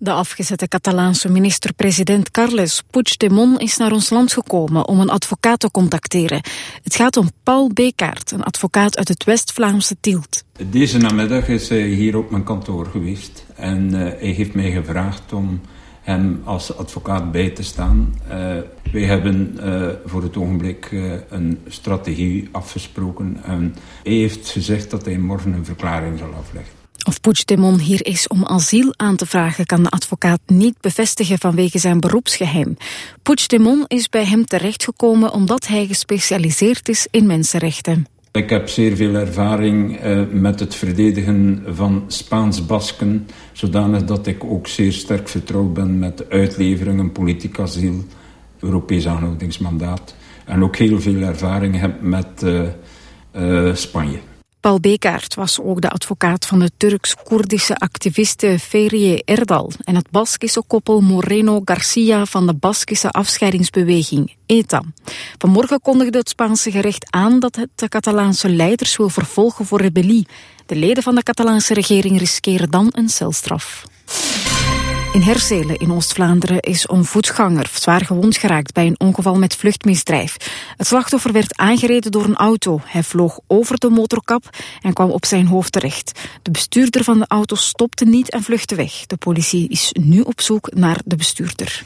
De afgezette Catalaanse minister-president Carles Puigdemont is naar ons land gekomen om een advocaat te contacteren. Het gaat om Paul Bekaert, een advocaat uit het West-Vlaamse Tielt. Deze namiddag is hij hier op mijn kantoor geweest en hij heeft mij gevraagd om hem als advocaat bij te staan. Wij hebben voor het ogenblik een strategie afgesproken en hij heeft gezegd dat hij morgen een verklaring zal afleggen. Of Puigdemont hier is om asiel aan te vragen, kan de advocaat niet bevestigen vanwege zijn beroepsgeheim. Puigdemont is bij hem terechtgekomen omdat hij gespecialiseerd is in mensenrechten. Ik heb zeer veel ervaring met het verdedigen van Spaans-Basken, zodanig dat ik ook zeer sterk vertrouwd ben met uitleveringen, politiek asiel, Europees aanhoudingsmandaat en ook heel veel ervaring heb met Spanje. Paul Bekaert was ook de advocaat van de Turks-Koerdische activiste Ferie Erdal en het Baskische koppel Moreno Garcia van de Baskische afscheidingsbeweging ETA. Vanmorgen kondigde het Spaanse gerecht aan dat het de Catalaanse leiders wil vervolgen voor rebellie. De leden van de Catalaanse regering riskeren dan een celstraf. In Herselen in Oost-Vlaanderen is een voetganger zwaar gewond geraakt bij een ongeval met vluchtmisdrijf. Het slachtoffer werd aangereden door een auto. Hij vloog over de motorkap en kwam op zijn hoofd terecht. De bestuurder van de auto stopte niet en vluchtte weg. De politie is nu op zoek naar de bestuurder.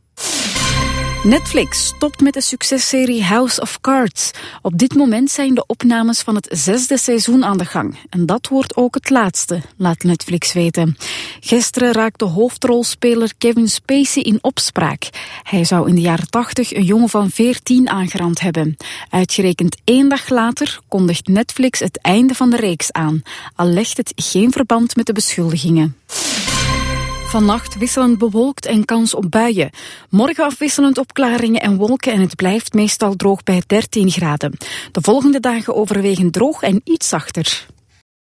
Netflix stopt met de successerie House of Cards. Op dit moment zijn de opnames van het 6e seizoen aan de gang. En dat wordt ook het laatste, laat Netflix weten. Gisteren raakte hoofdrolspeler Kevin Spacey in opspraak. Hij zou in de jaren 80 een jongen van 14 aangerand hebben. Uitgerekend 1 dag later kondigt Netflix het einde van de reeks aan. Al legt het geen verband met de beschuldigingen. Vannacht wisselend bewolkt en kans op buien. Morgen afwisselend opklaringen en wolken en het blijft meestal droog bij 13 graden. De volgende dagen overwegend droog en iets zachter.